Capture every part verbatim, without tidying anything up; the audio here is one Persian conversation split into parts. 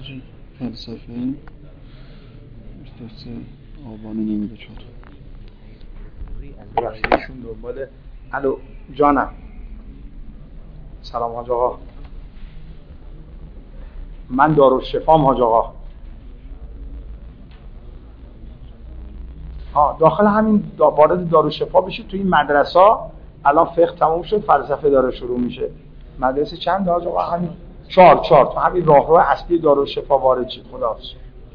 درس فلسفه درس آبان نود و چهار از بخشیشون دنبال الو جانم. سلام حاج آقا، من دارالشفام حاج آقا. ها داخل همین دا وارد دارالشفا بشید تو این مدرسه. الان فقه تموم شد، فلسفه داره شروع میشه. مدرسه چند حاج آقا؟ همین چهار چهار تو همین راهرو اصلی دارالشفا وارد شید. خداحافظ.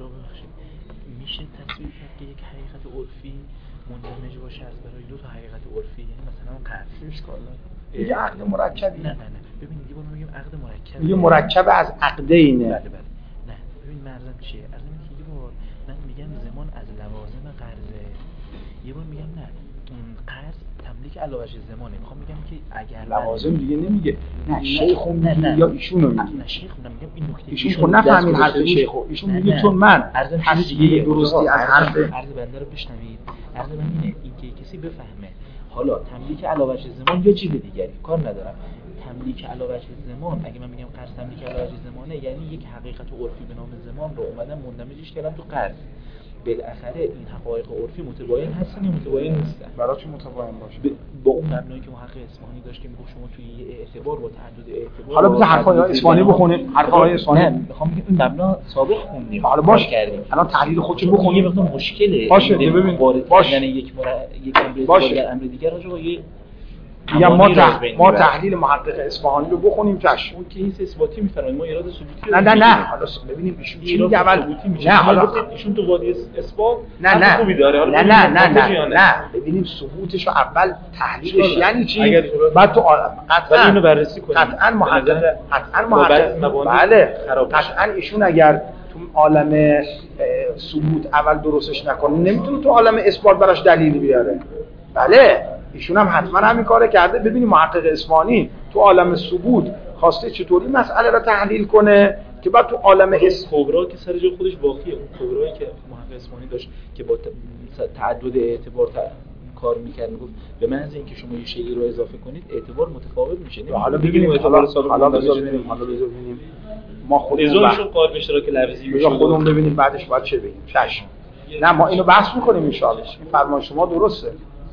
میشه تصویر کرد که یک حقیقت عرفی مندمج باشه از برای دو تا حقیقت عرفی، یعنی مثلا اون قرض اشکال نداره. یه عقد مرکبی. نه نه نه ببین دیگه اونو میگم عقد مرکب. یه مرکب از عقدینه. بله بله. نه ببین مرزم چیه؟ از این که یه بار من میگم زمان از لوازم قرضه، یه بار میگم نه اون قرض تملیک علاوه زمانه. میخوام میگم که اگر لوازم دیگه نمیگه. نه شیخ میگه یا ایشونو میگه. نه شیخ میگم این نکته ایشون خود نفهمید حرف شیخو. ایشون میگه چون من تصویر درستی از حرف عرض بنده رو بشنوید. عرض من اینه اینکه کسی بفهمه حالا تملیک علاوه زمان یا چیز دیگری کار ندارم. تملیک علاوه زمان اگه من میگم قرض تملیک علاوه زمانه یعنی یک حقیقت عرفی به نام زمان رو اومدم مندمجش کردم تو قرض. بالاخره این حقایق عرفی متباین هستن یا متباین نیستن؟ برای چی متباین باشه؟ با اون مبنایی که محقق اصفهانی داشتیم میگفت شما توی اعتبار با تعدد اعتبار. حالا بذار حرفای اصفهانی بخونیم. حرفای اصفهانی نه میخوام بگم این مبنا سابق خوندیم. حالا باش کردیم. الان تحلیل خودشو بخونیم. یه مقدار مشکله. باشه ببین باشه یعنی یک مر... یک امر باشه امر دیگر رو یه یا ما تح... ما تحلیل محقق اصفهانی رو بخونیم چش. اون کیس اثباتی میفرمایید ما ایراد ثبوتی. نه نه نه حالا ببینیم ایشون چی میگه اول. نه حالا ایشون تو وادی اثبات نه نه خوبی داره. حالا نه نه نه نه ببینیم ثبوتش رو اول تحلیلش یعنی چی. بعد تو قطعا اینو بررسی کنیم. قطعا محقق قطعا محقق بله قطعا ایشون اگر تو عالم ثبوت اول درستش نکنه نمیتونه تو عالم اثبات براش دلیل بیاره. بله ایشون هم حتما همین کارو کرده. ببینید محقق اصفهانی تو عالم ثبوت خواسته چطوری مسئله را تحلیل کنه که بعد تو عالم اس کبرا که سر جای خودش باقیه. اون کبرایی که محقق اصفهانی داشت که با تعدد اعتبار تا کار می‌کرد میگفت به محض اینکه شما یه شیء رو اضافه کنید اعتبار متفاوت میشه. حالا ببینیم اعتبار سابق حالا ببینیم حالا ببینیم ما خودمون ازاشون قائل به اشتراک لفظی میشه خودمون ببینیم بعدش باید چه بگیم. چشم نه ما اینو بحث می‌کنیم ان شاء الله. این فرمان شما درسته.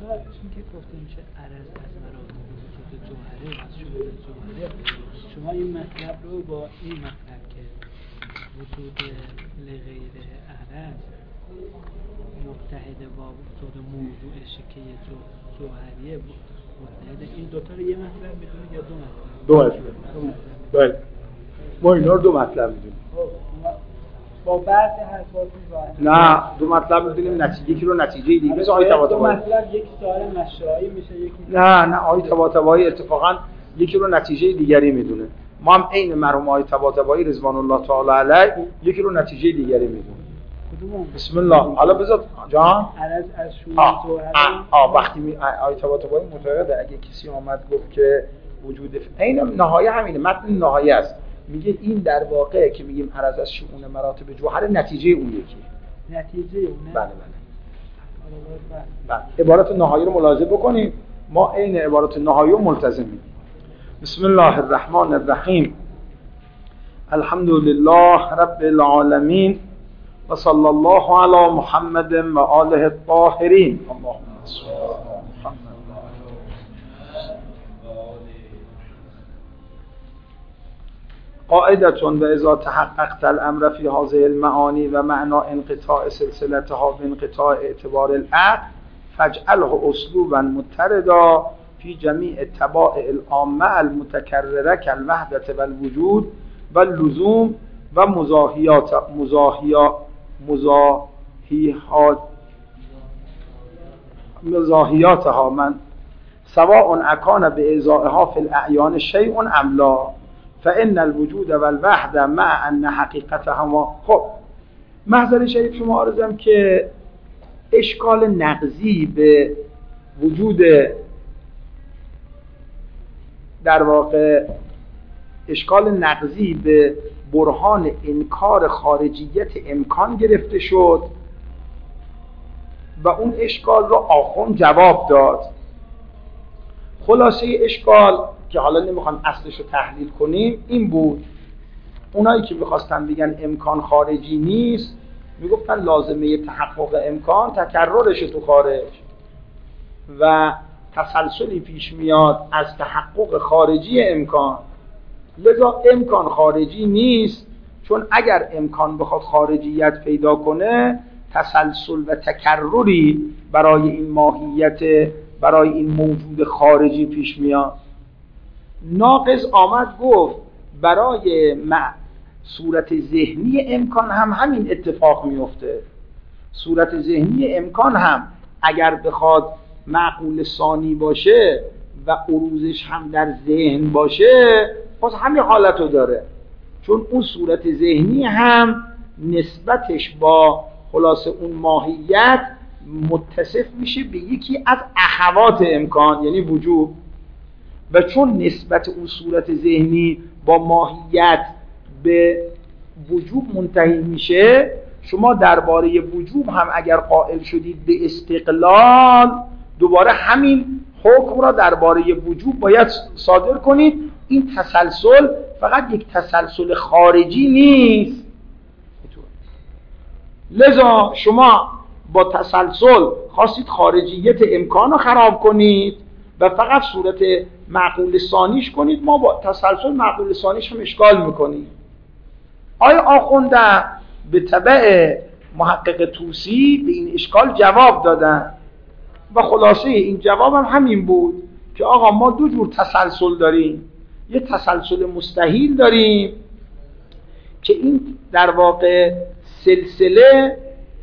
شما این مطلب رو با این مطلب که وجود لغیر عرض متحد با وجود موضوع شکه جوهریه متحد این دوتا رو یه مطلب میدونید یا دو مطلب؟ دو مطلب. بله ما اینا رو دو مطلب میدونیم. با بعض حرفاتون ظاهر نه دو مطلب میدونیم. نتیجه یکی رو نتیجه دیگه مثل آیه طباطبایی. دو مطلب یک سوال مشروعی میشه یکی نه نه آیه طباطبایی اتفاقا یکی رو نتیجه دیگری میدونه. ما هم عین مرحوم آیه طباطبایی رضوان الله تعالی علیه یکی رو نتیجه دیگری میدونه. کدوم؟ بسم الله. حالا بذار جان عرض از شروع جوهر آ وقتی می آیه طباطبایی معتقده اگه کسی اومد گفت که وجود عین نهایه همینه، متن نهایه است، میگه این در واقع که میگیم عرض از شؤون مراتب جوهر نتیجه اون یکی. نتیجه اونه؟ بله بله. بله عبارت نهایی رو ملاحظه بکنیم. ما عین عبارت نهایی رو ملتزمیم. بسم الله الرحمن الرحیم. الحمد لله رب العالمین و صلی الله علی محمد و آله الطاهرین. اللهم صل علی محمد. قاعدتون و اذا تحققت الامر فی هذه المعانی و معنا انقطاع سلسلتها و انقطاع اعتبار العقل فاجعله اسلوبا متردا فی جمیع طبائع العامه المتکرره کالوحدة والوجود واللزوم و مزاحیات مزاحیا مزاحیات مزاحیاتها من سواء اکان بإزائها فی الاعیان شیء ام لا فإن الوجود والوحده مع ان حقیقتهما. خب محضر شریف شما عرضم که اشکال نقضی به وجود در واقع اشکال نقضی به برهان انکار خارجیت امکان گرفته شد و اون اشکال رو آخوند جواب داد. خلاصه اشکال که حالا نمیخوام اصلش رو تحلیل کنیم این بود. اونایی که میخواستن بگن امکان خارجی نیست میگفتن لازمه تحقق امکان تکررش تو خارج و تسلسلی پیش میاد از تحقق خارجی امکان، لذا امکان خارجی نیست، چون اگر امکان بخواد خارجیت پیدا کنه تسلسل و تکرری برای این ماهیت، برای این موجود خارجی پیش میاد. ناقض آمد گفت برای مع... صورت ذهنی امکان هم همین اتفاق میفته. صورت ذهنی امکان هم اگر بخواد معقول ثانی باشه و عروضش هم در ذهن باشه باز همین حالتو داره، چون اون صورت ذهنی هم نسبتش با خلاصه اون ماهیت متصف میشه به یکی از اخوات امکان یعنی وجوب، و چون نسبت اون صورت ذهنی با ماهیت به وجوب منتهی میشه، شما درباره وجوب هم اگر قائل شدید به استقلال دوباره همین حکم را درباره وجوب باید صادر کنید. این تسلسل فقط یک تسلسل خارجی نیست، لذا شما با تسلسل خواستید خارجیت امکان رو خراب کنید و فقط صورت معقول ثانیش کنید، ما با تسلسل معقول ثانیش هم اشکال میکنیم. آیا آخونده به تبع محقق طوسی به این اشکال جواب دادن و خلاصه این جواب هم همین بود که آقا ما دو جور تسلسل داریم، یه تسلسل مستحیل داریم که این در واقع سلسله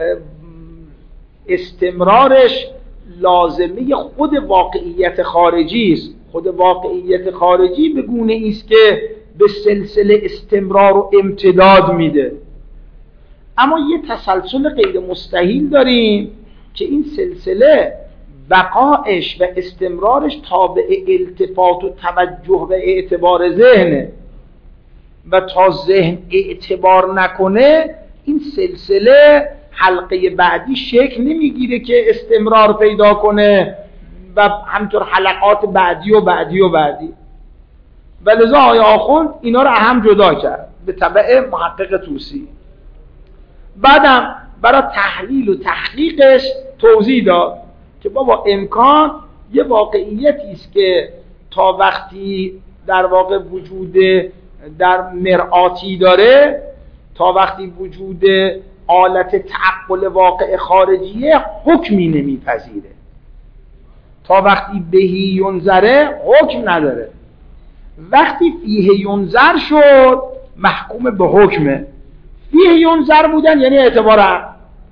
استمرارش لازمه خود واقعیت خارجی است. خود واقعیت خارجی به گونه ایست که به سلسله استمرار و امتداد میده. اما یه تسلسل غیر مستحیل داریم که این سلسله بقایش و استمرارش تابع التفات و توجه و اعتبار ذهنه و تا ذهن اعتبار نکنه این سلسله حلقه بعدی شکل نمیگیره که استمرار پیدا کنه و همطور حلقات بعدی و بعدی و بعدی. و لذا آقای آخوند اینا رو هم جدا کرد به تبع محقق طوسی. بعدم برای تحلیل و تحقیقش توضیح داد که بابا امکان یه واقعیتی است که تا وقتی در واقع وجود در مرآتی داره، تا وقتی وجود آلت تعقل واقع خارجیه حکمی نمیپذیره، تا وقتی بهی ینظره حکم نداره، وقتی فیه ینظر شد محکوم به حکمه. فیه ینظر بودن یعنی اعتبار عقل،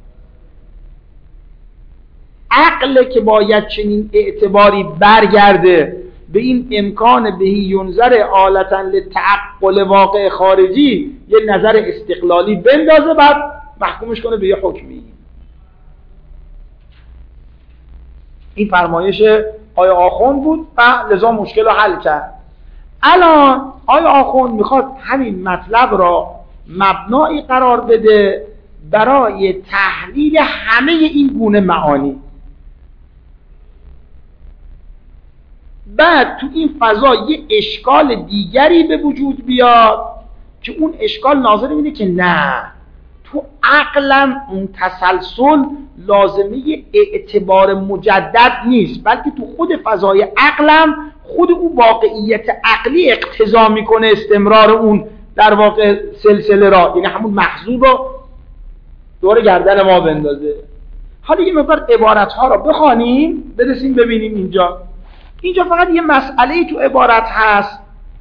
عقل که باید چنین اعتباری برگرده به این امکان بهی ینظر آلتا لتعقل واقع خارجی یه نظر استقلالی بندازه بعد محکومش کنه به یه حکمی. این فرمایش آیا آخوند بود و لذا مشکل رو حل کرد. الان آیا آخوند میخواد همین مطلب را مبنایی قرار بده برای تحلیل همه این گونه معانی. بعد تو این فضا یه اشکال دیگری به وجود بیاد که اون اشکال ناظر اینه که نه، تو عقلم اون تسلسل لازمه اعتبار مجدد نیست، بلکه تو خود فضای عقلم خود اون واقعیت عقلی اقتضا میکنه استمرار اون در واقع سلسله را، یعنی همون محضور رو دور گردن ما بندازه. حالا یه مقدار عبارت ها را بخوانیم برسیم ببینیم اینجا. اینجا فقط یه مسئله تو عبارت هست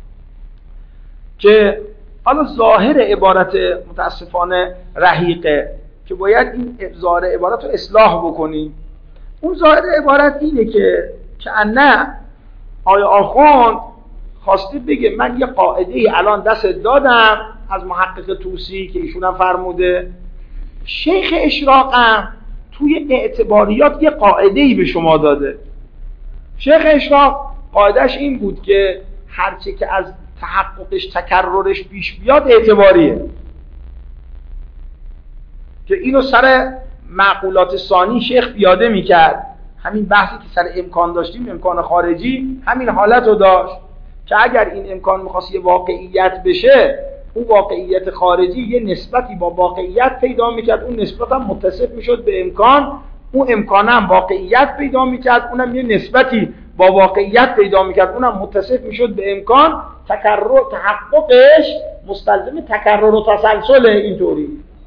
که حالا ظاهر عبارت متاسفانه رحیقه که باید این ظاهر عبارت رو اصلاح بکنیم. اون ظاهر عبارت اینه که که نه آیا آخوند خواسته بگه من یه قاعده ای الان دست دادم از محقق طوسی که ایشون هم فرموده، شیخ اشراقم توی اعتباریات یه قاعده ای به شما داده. شیخ اشراق قاعدش این بود که هرچی که از تحققش تکررش پیش بیاد اعتباریه، که اینو سر معقولات ثانی شیخ پیاده میکرد. همین بحثی که سر امکان داشتیم، امکان خارجی، همین حالت رو داشت که اگر این امکان میخواست یه واقعیت بشه اون واقعیت خارجی یه نسبتی با واقعیت پیدا میکرد، اون نسبت هم متصف میشد به امکان، اون امکان هم واقعیت پیدا میکرد، اونم یه نسبتی با واقعیت پیدا میکرد، اونم متصف میشد به امکان. تکرر تحققش مستلزم تکرر و تسلسل. اینطوری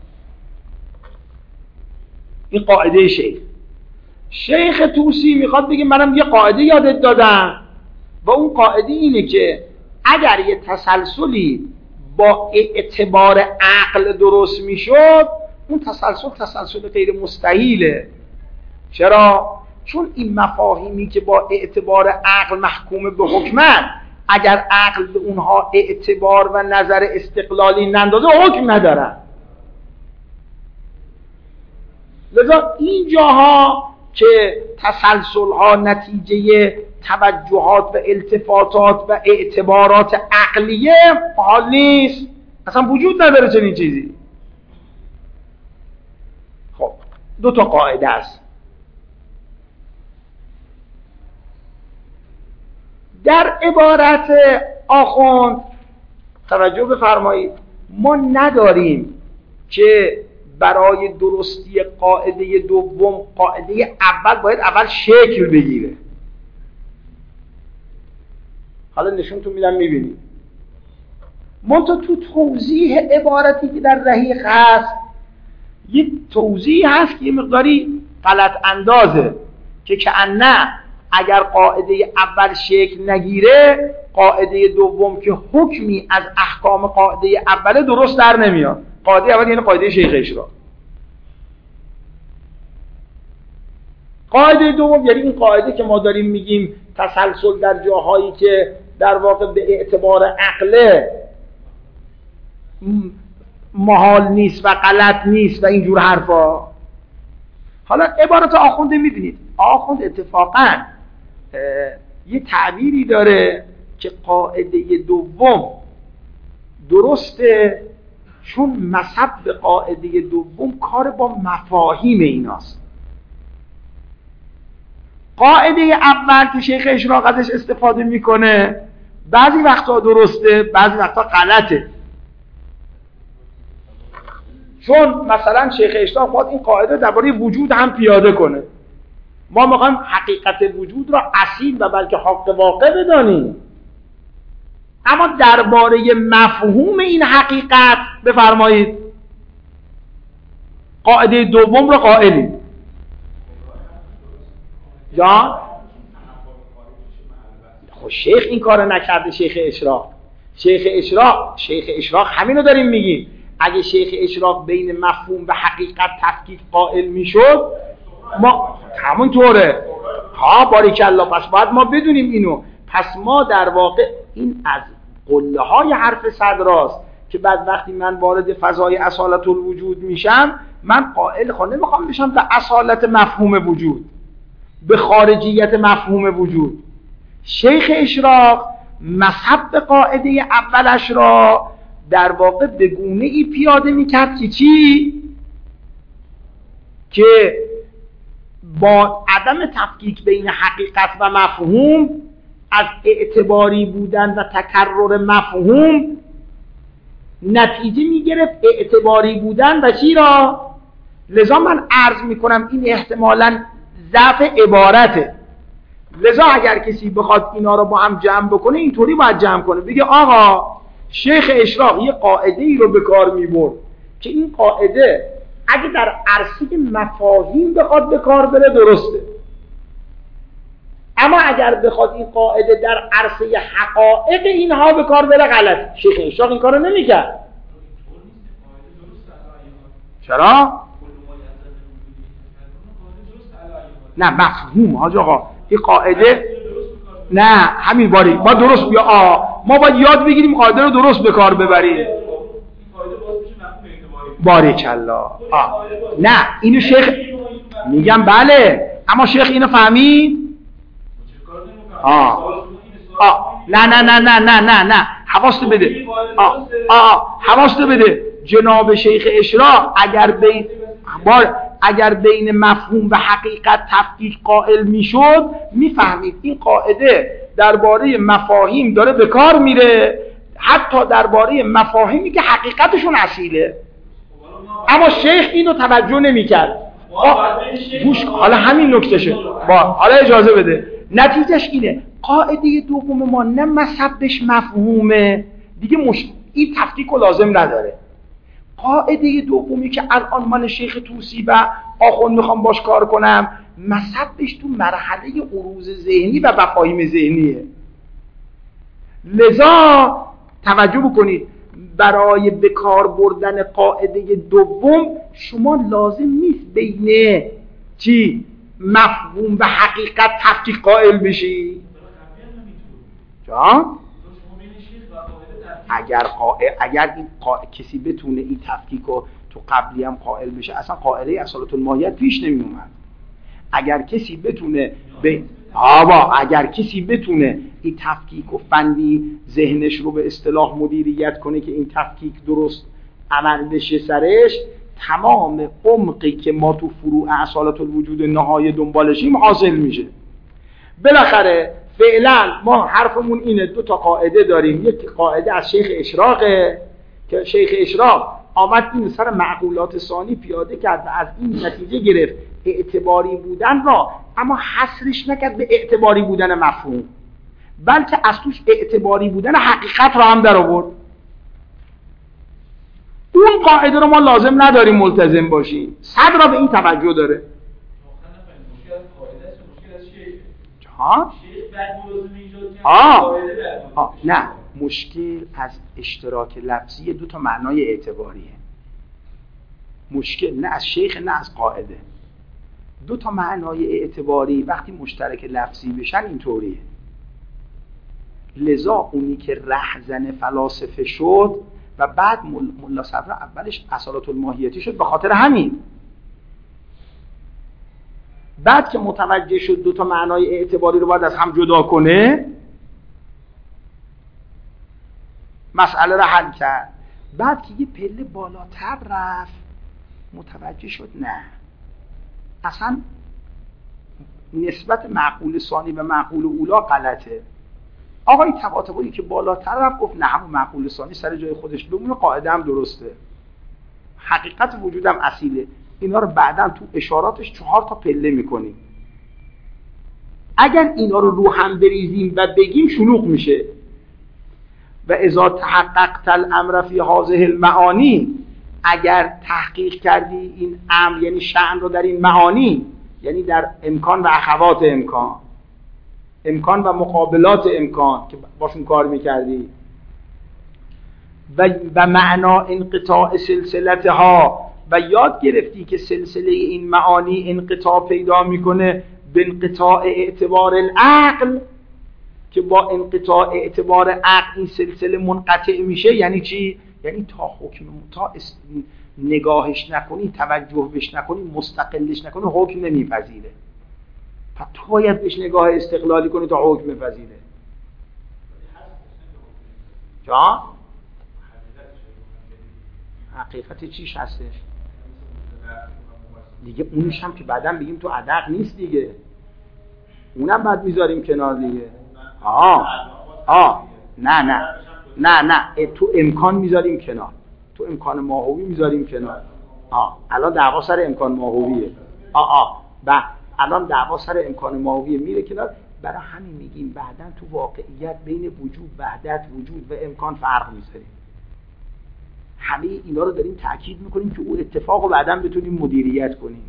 این قاعده شیخ شیخ طوسی میخواد بگه منم یه قاعده یادت دادم و اون قاعده اینه که اگر یه تسلسلی با اعتبار عقل درست میشد، اون تسلسل تسلسل غیر مستحیله. چرا؟ چون این مفاهیمی که با اعتبار عقل محکوم به حکمن، اگر عقل به اونها اعتبار و نظر استقلالی نندازه حکم ندارن. لذا این جاها که تسلسل ها نتیجه توجهات و التفاتات و اعتبارات عقلیه حال نیست، اصلا وجود نداره چنین چیزی. خب دو تا قاعده است. در عبارت آخوند توجه بفرمایید، ما نداریم که برای درستی قاعده دوم قاعده اول باید اول شکل بگیره. حالا نشونتون میدم میبینید. منتها تو توضیح عبارتی که در رحیق هست یه توضیح هست که یه مقداری غلط اندازه که کأنه اگر قاعده اول شکل نگیره، قاعده دوم که حکمی از احکام قاعده اول درست در نمیاد. قاعده اول یعنی قاعده شیخ اشراق. قاعده دوم یعنی این قاعده که ما داریم میگیم تسلسل در جاهایی که در واقع به اعتبار عقله محال نیست و غلط نیست و اینجور حرفا. حالا عبارت آخونده میبینید، آخوند اتفاقا یه تعبیری داره که قاعده دوم درسته چون مصب به قاعده دوم کار با مفاهیم ایناست. قاعده اول که شیخ اشراق ازش استفاده میکنه بعضی وقتا درسته بعضی وقتا غلطه. چون مثلا شیخ اشراق خواهد این قاعده درباره وجود هم پیاده کنه. ما میخوایم حقیقت وجود را اصیل و بلکه حق واقع بدانیم، اما درباره مفهوم این حقیقت بفرمایید قاعده دوم را قائلیم. جان خب شیخ این کار نکرده. شیخ اشراق شیخ اشراق شیخ اشراق همین رو داریم میگیم. اگه شیخ اشراق بین مفهوم و حقیقت تفکیک قائل میشد ما همونطوره. ها باریکالله، پس باید ما بدونیم اینو. پس ما در واقع این از قله های حرف صدراست که بعد وقتی من وارد فضای اصالت الوجود میشم من قائل خود نمیخوام بشم به اصالت مفهوم وجود، به خارجیت مفهوم وجود. شیخ اشراق مذهب قاعده اولش را در واقع به گونه ای پیاده میکرد که چی؟ که با عدم تفکیک بین حقیقت و مفهوم از اعتباری بودن و تکرر مفهوم نتیجه میگرفت اعتباری بودن و چی را؟ لذا من عرض میکنم این احتمالاً ضعف عبارته. لذا اگر کسی بخواد اینا رو با هم جمع بکنه اینطوری باید جمع کنه، بگه آقا شیخ اشراق یه قاعده ای رو به کار میبرد که این قاعده اگه در عرصه مفاهیم بخواد به کار بره درسته، اما اگر بخواد این قاعده در عرصه حقایق اینها به کار بره غلط. شیخ اشراق این کارو نمیکرد. چرا؟ نه مفهوم حاج آقا این قاعده نه همین باری ما درست بیا آ ما باید یاد بگیریم قاعده رو درست به کار ببریم. باریکالله. نه اینو شیخ میگم بله، اما شیخ اینو فهمید. آه آه نه نه نه نه نه نه نه حواست بده. آه آه حواست بده. جناب شیخ اشراق اگر بین بار اگر بین مفهوم و حقیقت تفکیک قائل میشد میفهمید این قاعده درباره مفاهیم داره به کار میره، حتی درباره مفاهیمی که حقیقتشون اصیله. اما شیخ اینو توجه نمی‌کرد. گوش حالا همین نکتهشه. با حالا اجازه بده. نتیجهش اینه قاعده دوم ما نه مصبش مفهومه دیگه مش... این تفکیک رو لازم نداره. قاعده دومی که الان من شیخ توسی و آخوند میخوام باش کار کنم مصبش تو مرحله عروض ذهنی و مفاهیم ذهنیه. لذا توجه بکنید برای به کار بردن قاعده دوم شما لازم نیست بین چی مفهوم و حقیقت تفکیک قائل بشی. جان اگر قائل اگر این قائل کسی بتونه این تفکیک رو تو قبلی هم قائل بشه اصلا قاعده اصالت الماهیت پیش نمی اومد. اگر کسی بتونه به آبا اگر کسی بتونه این تفکیک و فنی ذهنش رو به اصطلاح مدیریت کنه که این تفکیک درست عمل بشه سرش تمام عمقی که ما تو فروع اصالت الوجود نهایی دنبالشیم حاصل میشه. بالاخره فعلا ما حرفمون اینه دو تا قاعده داریم. یک قاعده از شیخ اشراقه که شیخ اشراق آمد این سر معقولات ثانی پیاده کرد و از این نتیجه گرفت اعتباری بودن را اما حصرش نکرد به اعتباری بودن مفهوم بلکه از توش اعتباری بودن حقیقت را هم در آورد. اون قاعده رو ما لازم نداریم ملتزم باشیم. صدر به این توجه داره. ها؟ آه. آه. نه مشکل از اشتراک لفظی دو تا معنای اعتباریه. مشکل نه از شیخ نه از قاعده. دو تا معنای اعتباری وقتی مشترک لفظی بشن اینطوریه. لذا اونی که رهزن فلاسفه شد و بعد ملا صدر اولش اصالت الماهیتی شد به خاطر همین. بعد که متوجه شد دو تا معنای اعتباری رو باید از هم جدا کنه مسئله رو حل کرد. بعد که یه پله بالاتر رفت متوجه شد نه اصلا نسبت معقول ثانی و معقول اولا غلطه. آقای طباطبایی که بالاتر رفت گفت نه همون معقول ثانی سر جای خودش بمونه قاعده هم درسته حقیقت وجودم اصیله. اینا رو بعداً تو اشاراتش چهار تا پله میکنیم. اگر اینا رو رو هم بریزیم و بگیم شلوغ میشه. و اذا تحققت الامر فی هذه المعانی اگر تحقیق کردی این امر یعنی شأن رو در این معانی یعنی در امکان و اخوات امکان امکان و مقابلات امکان که باشون کار میکردی و, و معنا انقطاع سلسلتها و یاد گرفتی که سلسله این معانی انقطاع پیدا میکنه به انقطاع اعتبار العقل که با انقطاع اعتبار عقل این سلسله منقطع میشه. یعنی چی؟ یعنی تا حکم تا نگاهش نکنی توجه بش نکنی مستقلش نکنی حکم نمیپذیره. پس تو باید بهش نگاه استقلالی کنی تا حکم بپذیره. جان؟ حقیقت چیش هستش؟ دیگه اونش هم که بعدم بگیم تو ادق نیست دیگه اونم بعد میذاریم کنار دیگه. آه آه نه نه نه نه تو امکان میذاریم کنار تو امکان ماهوی میذاریم کنار. آه الان دعوا سر امکان ماهویه. آه آه و الان دعوا سر امکان ماهویه میره کنار. برای همین میگیم بعداً تو واقعیت بین وجود وحدت وجود و امکان فرق میذاریم. همه اینا رو داریم تأکید میکنیم که اون اتفاق رو بعداً بتونیم مدیریت کنیم.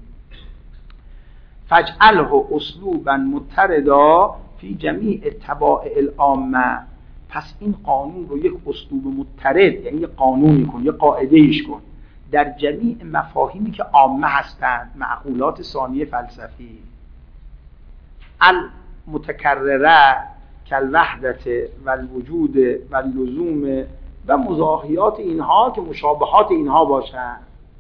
فجعله اسلوبا متردا فی جمیع تبائع العامه. پس این قانون رو یک اسلوب مترد یعنی یک قانونی کن، یک قاعده ایش کن در جمیع مفاهیمی که عامه هستند، معقولات ثانیه فلسفی المتکرره کالوحدت و الوجود و اللزوم و مزاحیات اینها که مشابهات اینها باشند.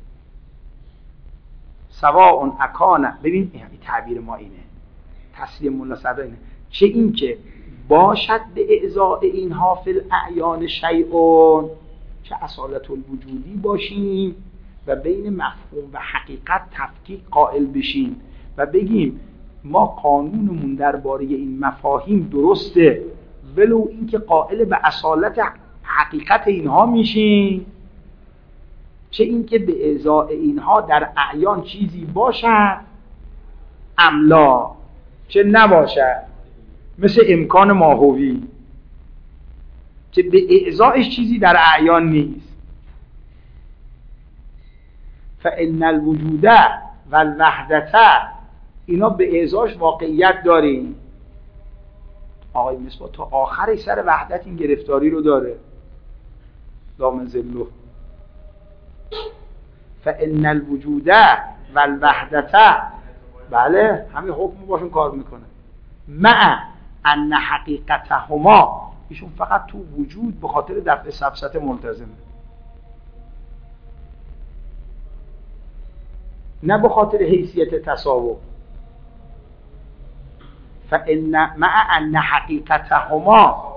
سواء اکان، ببین این تعبیر ما اینه، تسلیم ملا صدر اینه، چه این که باشد به اعضاء اینها فی الاعیان شیئون، چه اصالت الوجودی باشیم و بین مفهوم و حقیقت تفکیک قائل بشیم و بگیم ما قانونمون درباره این مفاهیم درسته ولو اینکه قائل به اصالت حقیقت اینها میشیم، چه اینکه به ازای اینها در اعیان چیزی باشد املا، چه نباشد، مثل امکان ماهوی که به اعضایش چیزی در اعیان نیست. فإن الوجود و الوحدت اینا به اعضاش واقعیت داریم. آقای مصباح تا آخر سر وحدت این گرفتاری رو داره. لامزلو فإن الوجود و الوحدت، بله همین حکم باشون کار میکنه. مع ان حقیقتهما، ایشون فقط تو وجود به خاطر دفع سفسطه ملتزمه، نه به خاطر حیثیت تساوی. فإن مع ان حقیقتهما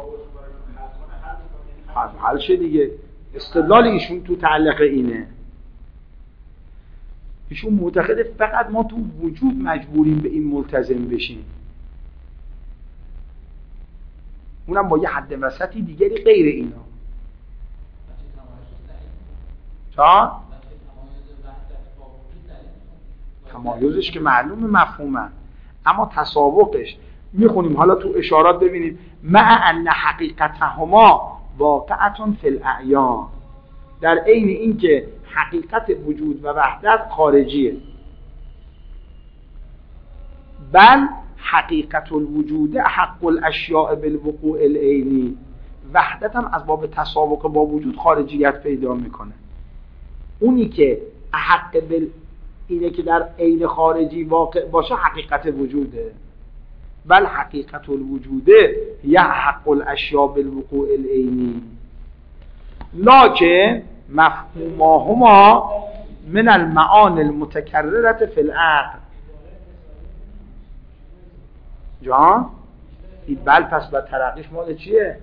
حل شد دیگه. استدلال ایشون تو تعلق اینه، ایشون معتقده فقط ما تو وجود مجبوریم به این ملتزم بشیم، اونم با یه حد وسطی دیگری غیر اینا. چون تمایزش که معلوم مفهومه، اما تساوقش میخونیم حالا تو اشارات ببینیم. مع ان حقیقتهما واقعتون فی الاعیان، در عین اینکه حقیقت وجود و وحدت خارجیه. بل حقیقت الوجود حق الاشیاء بالوقوع العینی، وحدت هم از باب تساوق با وجود خارجیت پیدا میکنه. اونی که حق بال اینه که در عین خارجی واقع باشه حقیقت وجوده. بل حقیقت الوجود یا حق الاشیاء بالوقوع العینی، لکن مفهومهما من المعانی المتکررة فی العقل. جان این بل پس با ترقیش مال چیه؟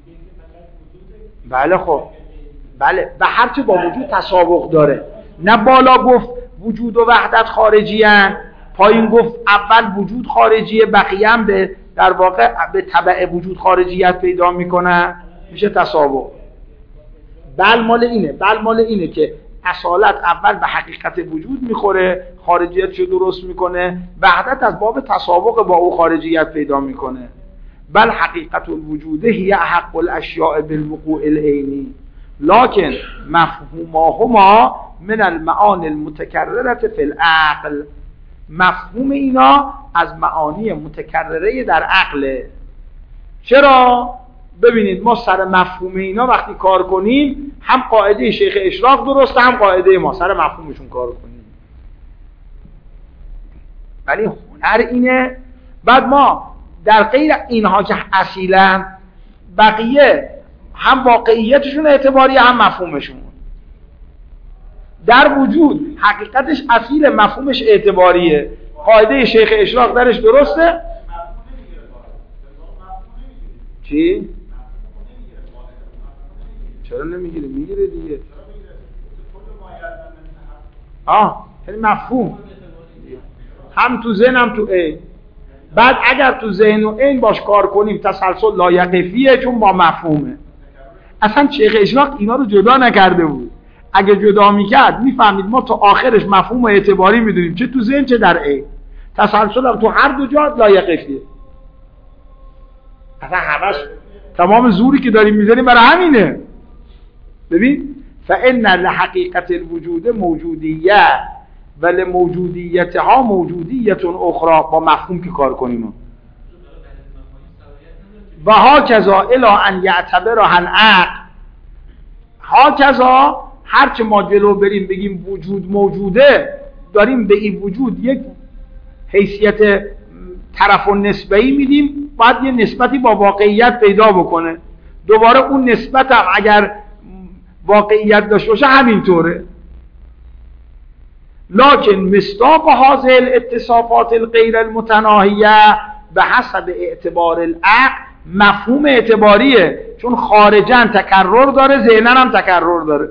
بله خب بله، به هرچه با وجود تسابق داره. نه بالا گفت وجود و وحدت خارجی هن، پایین گفت اول وجود خارجیه، بقیه هم به در واقع به تبع وجود خارجیت پیدا میکنن، میشه تسابق. بل مال اینه، بل مال اینه که اصالت اول به حقیقت وجود میخوره، خارجیتشو درست میکنه، وحدت از باب تسابق با او خارجیت پیدا میکنه. بل حقیقت الوجود هی حق الاشیاء بالوقوع العینی، لکن مفهومهما من المعانی المتکررة فی العقل، مفهوم اینا از معانی متکرره در عقله. چرا؟ ببینید ما سر مفهوم اینا وقتی کار کنیم، هم قاعده شیخ اشراق درسته، هم قاعده ما، سر مفهومشون کار کنیم. ولی هنر اینه بعد ما در غیر اینها که اصیلا بقیه هم واقعیتشون اعتباریه هم مفهومشون. در وجود حقیقتش اصیل، مفهومش اعتباریه، قاعده شیخ اشراق درش درسته. چی؟ چرا نمیگیره؟ میگیره دیگه. آه یعنی مفهوم هم تو ذهن هم تو عین. بعد اگر تو ذهن و عین باش کار کنیم تسلسل لایقفیه، چون با مفهومه. اصلا شیخ اشراق اینا رو جدا نکرده بود. اگه جدا میکرد میفهمید ما تا آخرش مفهوم و اعتباری میدونیم، چه تو ذهن چه در عین. تسلسل هم تو هر دو جا لایقفیه. اصلا همش تمام زوری که داریم میذاریم برای همینه. ببین فإن لحقیقت الوجود موجودیه و لموجودیتها موجودیت اخرى، با مفهوم که کار کنیم. و هاکذا الی ان یعتبرها العقل، هاکذا هرچه ما جلو بریم بگیم وجود موجوده، داریم به این وجود یک حیثیت طرف و نسبه‌ای میدیم، باید یه نسبتی با واقعیت پیدا بکنه. دوباره اون نسبت هم اگر واقعیت داشته باشه همینطوره. لکن مصداق هذه الاتصافات الغیر المتناهیه به حسب اعتبار العقل، مفهوم اعتباریه، چون خارجاً تکرر داره، ذهناً هم تکرر داره.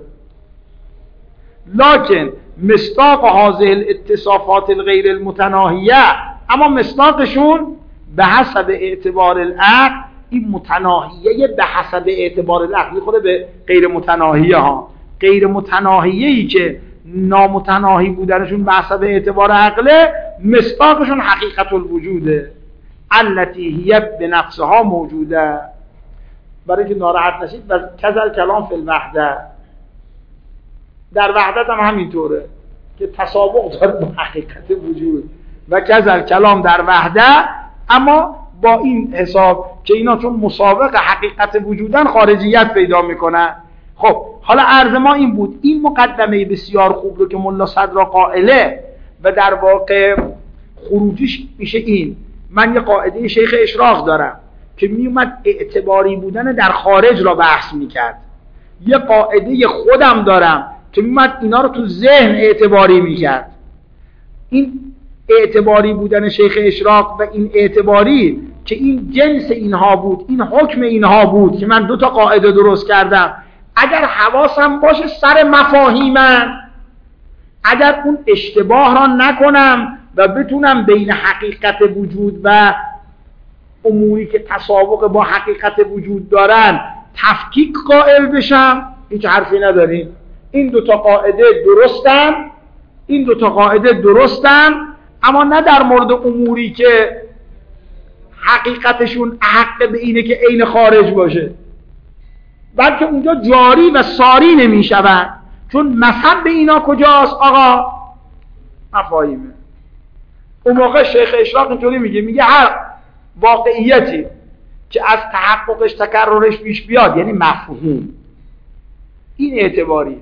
لکن مصداق هذه الاتصافات الغیر المتناهیه، اما مصداقشون به حسب اعتبار العقل این متناهیه به حسب اعتبار لفظی خود به غیر متناهیه ها، غیر متناهیه‌ای که نامتناهی بودنشون به حسب اعتبار عقله، مصداقشون حقیقت الوجوده التي هي به نفسها موجوده. برای که ناراحت نشید و کذل کلام فی الوحده، در وحدت هم همینطوره که تسابق داره با حقیقت وجود و کذل کلام در وحده، اما با این حساب که اینا چون مسابق حقیقت وجودن خارجیت پیدا میکنن. خب حالا عرض ما این بود، این مقدمه بسیار خوب رو که ملا صدرا قائله و در واقع خروجیش میشه این. من یه قاعده شیخ اشراق دارم که میومد اعتباری بودن در خارج را بحث میکرد، یه قاعده خودم دارم که میومد اینا رو تو ذهن اعتباری میکرد. این اعتباری بودن شیخ اشراق و این اعتباری که این جنس اینها بود، این حکم اینها بود که من دو تا قاعده درست کردم. اگر حواسم باشه سر مفاهیمم، اگر اون اشتباه را نکنم و بتونم بین حقیقت وجود و اموری که تسابق با حقیقت وجود دارن تفکیک قائل بشم، هیچ حرفی نداریم. این دو تا قاعده درستن، این دو تا قاعده درستن، اما نه در مورد اموری که حقیقتشون حق به اینه که عین خارج باشه، بلکه اونجا جاری و ساری نمیشون. چون مثل به اینا کجاست آقا؟ مفاهیمه. اون موقع شیخ اشراق اینطوری میگه، میگه هر واقعیتی که از تحققش تکررش پیش بیاد یعنی مفهوم، این اعتباریه.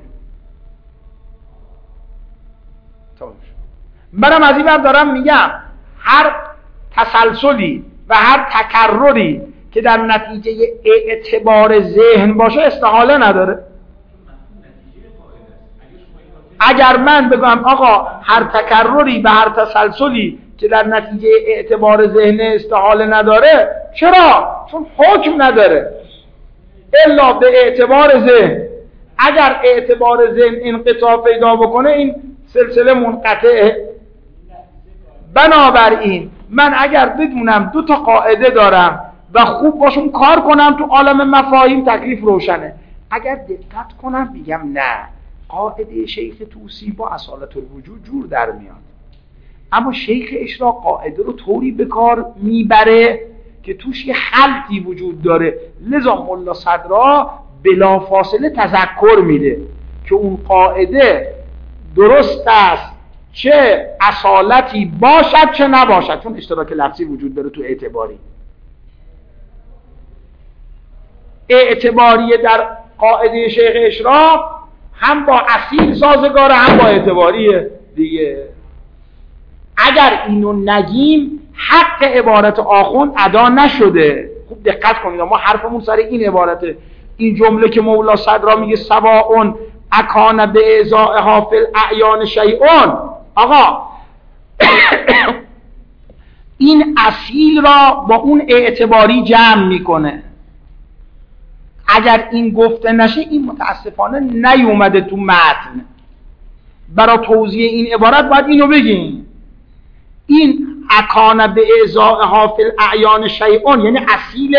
منم از این بر دارم میگم هر تسلسلی و هر تکرری که در نتیجه اعتبار ذهن باشه استحاله نداره. اگر من بگم آقا هر تکرری و هر تسلسلی که در نتیجه اعتبار ذهن استحاله نداره، چرا؟ چون حکم نداره الا به اعتبار ذهن. اگر اعتبار ذهن انقطاع پیدا بکنه این سلسله منقطعه. بنابراین من اگر بدونم دو تا قاعده دارم و خوب باشون کار کنم تو عالم مفاهیم تکلیف روشنه. اگر دقت کنم میگم نه، قاعده شیخ طوسی با اصالت الوجود جور در میاد، اما شیخ اشراق قاعده رو طوری به کار میبره که توش یه خلطی وجود داره. لذا ملا صدرا بلا فاصله تذکر میده که اون قاعده درست است، چه اصالتی باشد چه نباشد، چون اشتراک لفظی وجود داره تو اعتباری. اعتباری در قاعده شیخ اشراق هم با اصیل سازگاره هم با اعتباریه دیگه. اگر اینو نگیم حق عبارت آخوند ادا نشده. خوب دقت کنید، ما حرفمون سر این عبارته. این جمله که مولا صدرا میگه سواء اکان به ازائها فی الاعیان شیئون، آقا این اصیل را با اون اعتباری جمع میکنه. اگر این گفته نشه این متاسفانه نیومده تو متن. برای توضیح این عبارت باید اینو بگیم. این اکان به ازائها فی الاعیان شیئون یعنی اصیل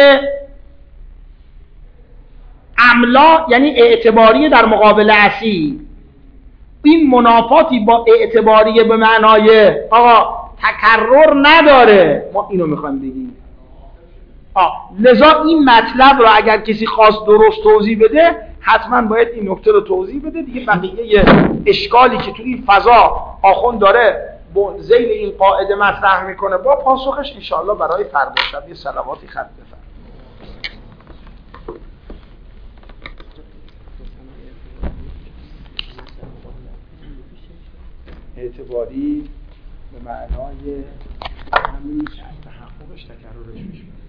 املا، یعنی اعتباری در مقابل اصیل. این منافاتی با اعتباری به معنای آقا تکرر نداره. ما اینو میخوایم بگیم. آه. لذا این مطلب رو اگر کسی خواست درست توضیح بده حتما باید این نکته رو توضیح بده دیگه. بقیه اشکالی که تو این فضا آخوند داره ذیل این قاعده مطرح میکنه با پاسخش انشاءالله برای فردا شب یه صلواتی خط بفرم. اعتباری به معنای همین که از تحققش تکررش میشه.